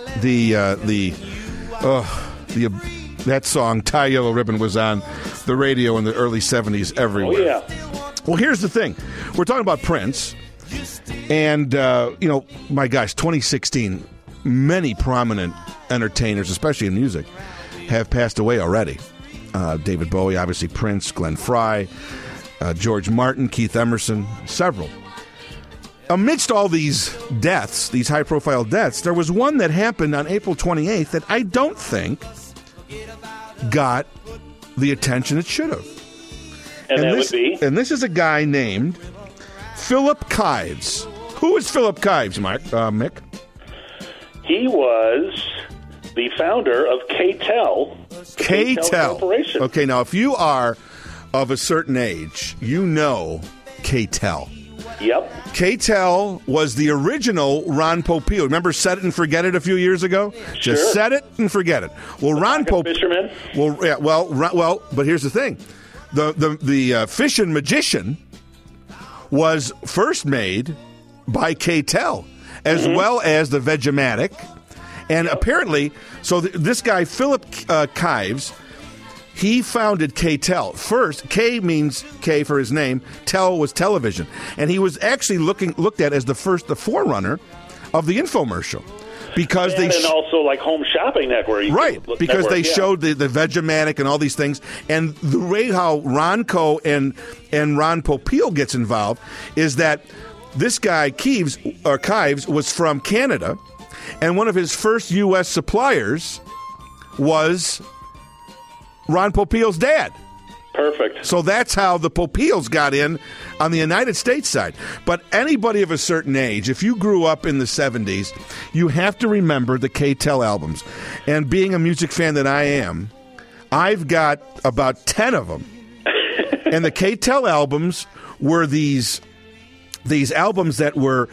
That song, Tie Yellow Ribbon, was on the radio in the early 70s everywhere. Oh, yeah. Well, here's the thing. We're talking about Prince. And, my gosh, 2016, many prominent entertainers, especially in music, have passed away already. David Bowie, obviously Prince, Glenn Frey, George Martin, Keith Emerson, several. Amidst all these deaths, these high-profile deaths, there was one that happened on April 28th that I don't think got the attention it should have. And that would be? And this is a guy named Philip Kives. Who is Philip Kives, Mick? He was the founder of K-Tel. K-Tel Corporation. Okay, now if you are of a certain age, you know K-Tel. Yep. K-Tel was the original Ron Popeil. Remember Set It and Forget It a few years ago? Sure. Just set it and forget it. Well, Ron Popeil. Fisherman. Well, yeah. Well. But here's the thing: the Fish and Magician was first made by K-Tel, as well as the Vegematic, and apparently, so this guy Philip Kives. He founded K-Tel. First, K means K for his name. Tel was television. And he was actually looked at as the forerunner of the infomercial. Because and also like Home Shopping Network. Right, because they showed the Vegematic and all these things. And the way how Ronco and Ron Popeil gets involved is that this guy, Kives was from Canada. And one of his first U.S. suppliers was Ron Popeil's dad. Perfect. So that's how the Popeils got in on the United States side. But anybody of a certain age, if you grew up in the 70s, you have to remember the K-Tel albums. And being a music fan that I am, I've got about 10 of them. And the K-Tel albums were these albums that were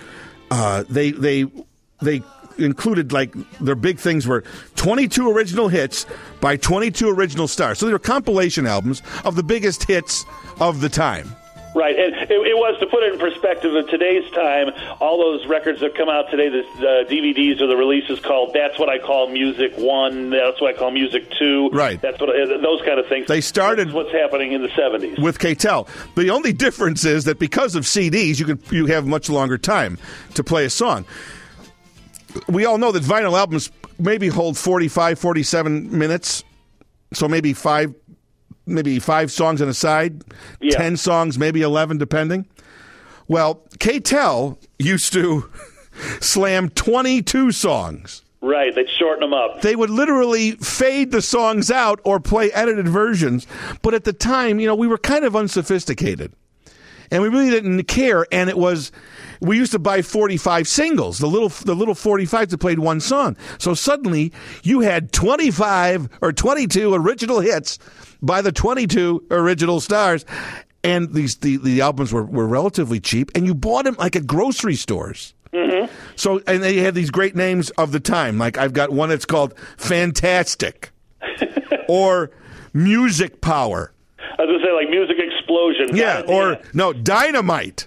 they included, like, their big things were 22 original hits by 22 original stars. So they were compilation albums of the biggest hits of the time. Right, and it was, to put it in perspective of today's time, all those records that come out today, the DVDs or the releases called That's What I Call Music 1, That's What I Call Music 2. Right. That's what those kind of things. They started... That's what's happening in the 70s. With K-Tel. The only difference is that because of CDs, you have much longer time to play a song. we all know that vinyl albums maybe hold 45, 47 minutes. So maybe five songs on a side, 10 songs, maybe 11, depending. Well, K-Tel used to slam 22 songs. Right, they'd shorten them up. They would literally fade the songs out or play edited versions. But at the time, we were kind of unsophisticated. And we really didn't care. And we used to buy 45 singles, the little 45s that played one song. So suddenly you had 25 or 22 original hits by the 22 original stars. And the albums were relatively cheap. And you bought them like at grocery stores. Mm-hmm. So, and they had these great names of the time. Like I've got one that's called Fantastic or Music Power. I was going to say like Music Explosion. Yeah, no, Dynamite.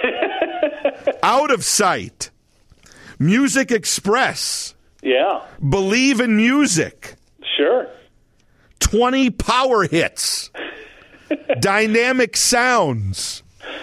Out of Sight. Music Express. Yeah. Believe in Music. Sure. 20 Power Hits. Dynamic Sounds.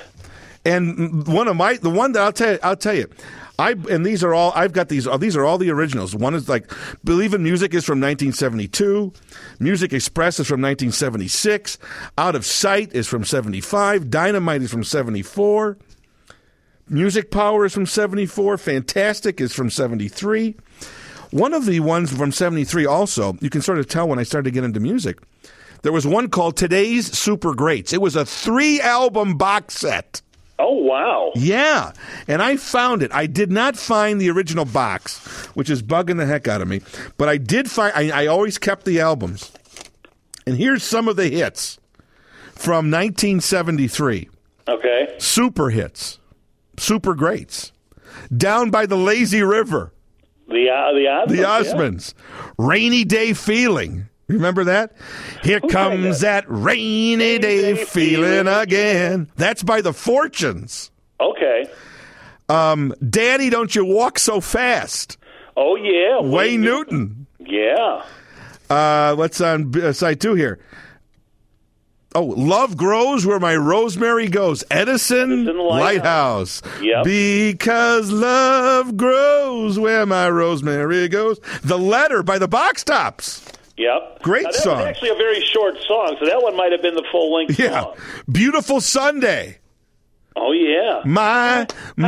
And the one that I'll tell you, these are all the originals. One is like Believe in Music is from 1972, Music Express is from 1976, Out of Sight is from 75, Dynamite is from 74, Music Power is from 74, Fantastic is from 73. One of the ones from 73 also, you can sort of tell when I started to get into music. There was one called Today's Super Greats. It was a 3-album box set. Oh, wow. Yeah, and I found it. I did not find the original box, which is bugging the heck out of me, but I did find, I always kept the albums. And here's some of the hits from 1973. Okay. Super hits, super greats. Down by the Lazy River. The Osmonds. Yeah. Rainy Day Feeling. Remember that? Here comes that rainy day feeling again. That's by the Fortunes. Okay. Daddy, Don't You Walk So Fast. Oh, yeah. Wayne Newton. Yeah. What's on side 2 here? Oh, Love Grows Where My Rosemary Goes. Edison Lighthouse. Yep. Because love grows where my rosemary goes. The Letter by the Box Tops. Yep. Great song. That was actually a very short song, so that one might have been the full-length song. Beautiful Sunday. Oh, yeah. My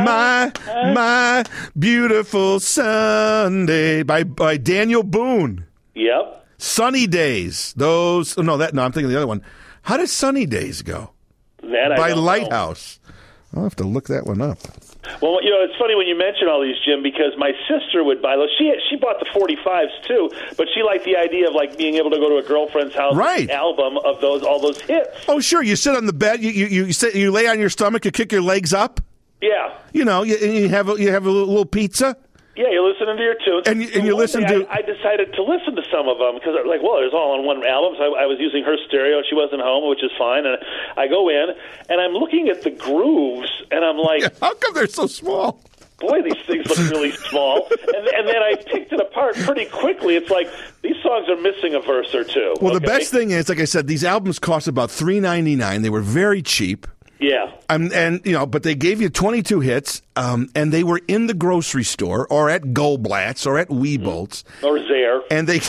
Beautiful Sunday by Daniel Boone. Yep. Sunny Days. I'm thinking of the other one. How does Sunny Days go? By Lighthouse. I'll have to look that one up. Well, it's funny when you mention all these, Jim, because my sister would buy those. She bought the 45s too, but she liked the idea of like being able to go to a girlfriend's house, right, album of all those hits. Oh, sure. You sit on the bed, you lay on your stomach, you kick your legs up. Yeah. You have a little pizza. Yeah, you're listening to your tunes. And you listen to... I decided to listen to some of them because, it's all on one album. So I was using her stereo. She wasn't home, which is fine. And I go in, and I'm looking at the grooves, and I'm like... How come they're so small? Boy, these things look really small. And then I picked it apart pretty quickly. It's like, these songs are missing a verse or two. Well, the best thing is, like I said, these albums cost about $3.99. They were very cheap. Yeah. But they gave you 22 hits, and they were in the grocery store or at Goldblatt's or at Weebolt's. Or Zayre. And they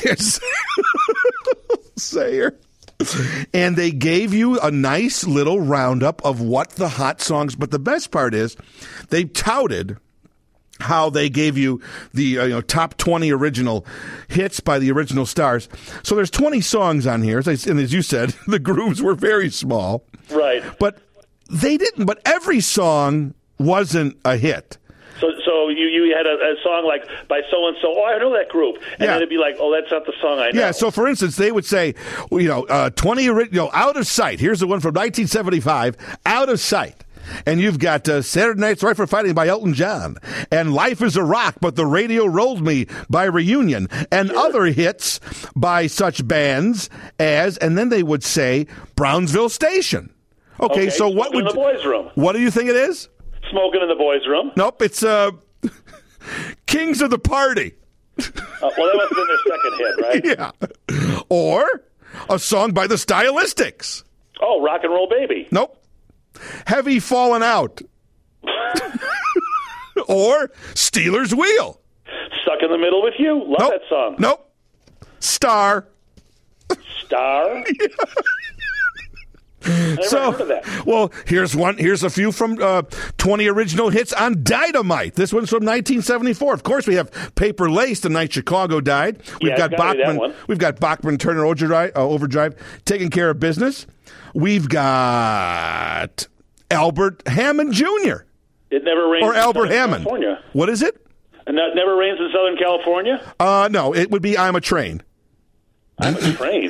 Zayre. And they gave you a nice little roundup of what the hot songs, but the best part is they touted how they gave you the top 20 original hits by the original stars. So there's 20 songs on here, and as you said, the grooves were very small. Right. But they didn't. But every song wasn't a hit. So you had a song like by so and so. Oh, I know that group, and then it'd be like, oh, that's not the song I know. Yeah. So for instance, they would say, 20 Out of Sight. Here's the one from 1975, Out of Sight. And you've got Saturday Night's Right for Fighting by Elton John, and Life is a Rock, but the Radio Rolled Me by Reunion, and other hits by such bands as, and then they would say Brownsville Station. Okay, so what would in the boys' room? What do you think it is? Smoking in the boys' room. Nope, it's Kings of the Party. Well, that must have been their second hit, Yeah. right? Or a song by the Stylistics. Oh, Rock and Roll Baby. Nope. Heavy Fallen Out. Or Stealers Wheel. Stuck in the Middle with You. Love that song. Nope. Star. Star? I never heard of that. Well, here's one. Here's a few from 20 original hits on Dynamite. This one's from 1974. Of course, we have Paper Lace, The Night Chicago Died. We've got Bachman. We've got Bachman Turner Overdrive, Taking Care of Business. We've got Albert Hammond Jr. It never rains. Or in Albert Southern Hammond. California. What is it? And that never rains in Southern California? No, it would be I'm a Train. I'm a Train.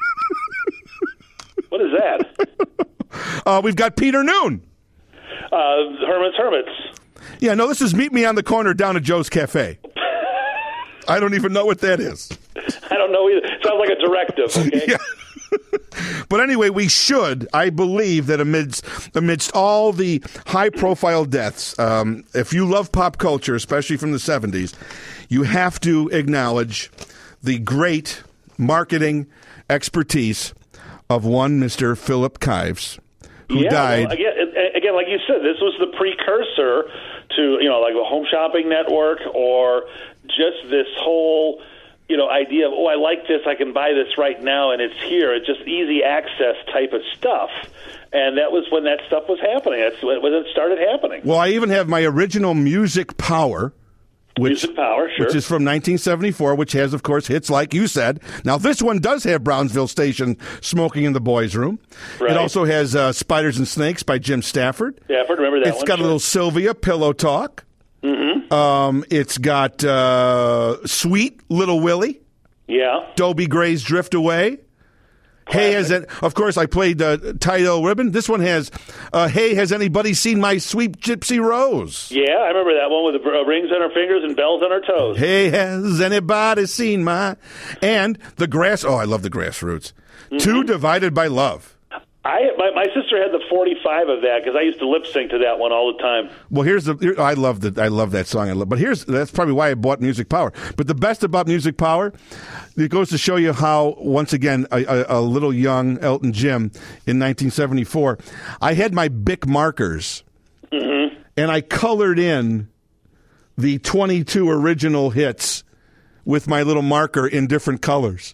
What is that? We've got Peter Noon. Hermits. Yeah, no, this is Meet Me on the Corner down at Joe's Cafe. I don't even know what that is. I don't know either. Sounds like a directive, okay? Yeah. But anyway, we should, I believe that amidst all the high-profile deaths, if you love pop culture, especially from the 70s, you have to acknowledge the great marketing expertise of one Mr. Philip Kives, who died. Well, again, like you said, this was the precursor to, like the Home Shopping Network, or just this whole, idea of, I like this, I can buy this right now, and it's here. It's just easy access type of stuff. And that was when that stuff was happening. That's when it started happening. Well, I even have my original Music Power, which is from 1974, which has, of course, hits like you said. Now, this one does have Brownsville Station, Smoking in the Boys' Room. Right. It also has Spiders and Snakes by Jim Stafford. Stafford, remember that one? It's got a little Sylvia, Pillow Talk. Mm-hmm. It's got Sweet, Little Willie. Yeah. Dobie Gray's Drift Away. Classic. Of course, I played Tidal Ribbon. This one has, Hey, has anybody seen my sweet Gypsy Rose? Yeah, I remember that one with the rings on her fingers and bells on her toes. Hey, has anybody seen my... And the grass... Oh, I love the Grassroots. Mm-hmm. Two Divided by Love. My sister had the 45 of that because I used to lip sync to that one all the time. Well, I love that song. But that's probably why I bought Music Power. But the best about Music Power, it goes to show you how, once again, a little young Elton Jim in 1974, I had my Bic markers, mm-hmm. and I colored in the 22 original hits with my little marker in different colors.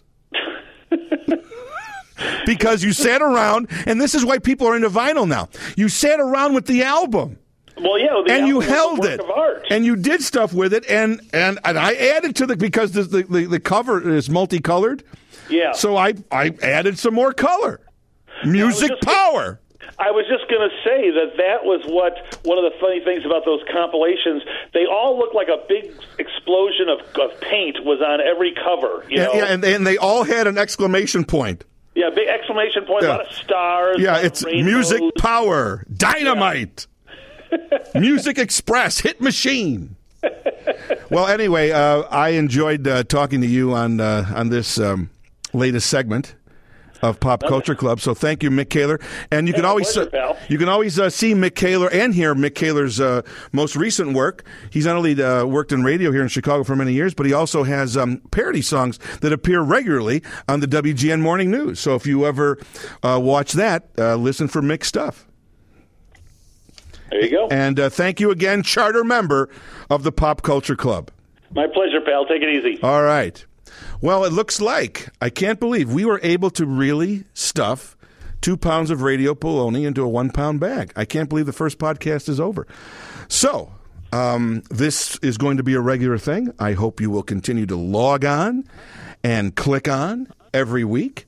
Because you sat around, and this is why people are into vinyl now. You sat around with the album. Well, yeah, and you held it, and you did stuff with it, and I added to because the cover is multicolored. Yeah. So I added some more color. Music Power. I was just going to say that was one of the funny things about those compilations. They all looked like a big explosion of paint was on every cover. Yeah, and they all had an exclamation point. Yeah, big exclamation point, a lot of stars. Yeah, it's rainbows. Music Power, Dynamite, Music Express, Hit Machine. Well, anyway, I enjoyed talking to you on this latest segment of Pop Culture Club. So thank you, Mick Kaler. And you can always see Mick Kaler and hear Mick Kaler's most recent work. He's not only worked in radio here in Chicago for many years, but he also has parody songs that appear regularly on the WGN Morning News. So if you ever watch that, listen for Mick's stuff. There you go. And thank you again, charter member of the Pop Culture Club. My pleasure, pal. Take it easy. All right. Well, it looks like, I can't believe, we were able to really stuff 2 pounds of radio polony into a 1 pound bag. I can't believe the first podcast is over. So, this is going to be a regular thing. I hope you will continue to log on and click on every week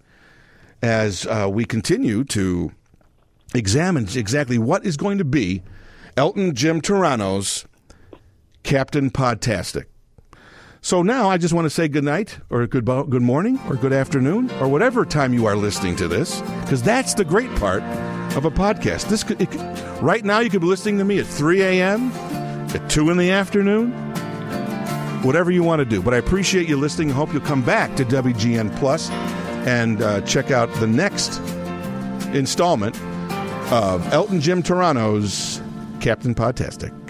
as we continue to examine exactly what is going to be Elton Jim Turano's Captain Podtastic. So now I just want to say good night or good morning or good afternoon or whatever time you are listening to this, because that's the great part of a podcast. Right now you could be listening to me at 3 a.m., at 2 in the afternoon, whatever you want to do. But I appreciate you listening. I hope you'll come back to WGN Plus and check out the next installment of Elton Jim Turano's Captain Podtastic.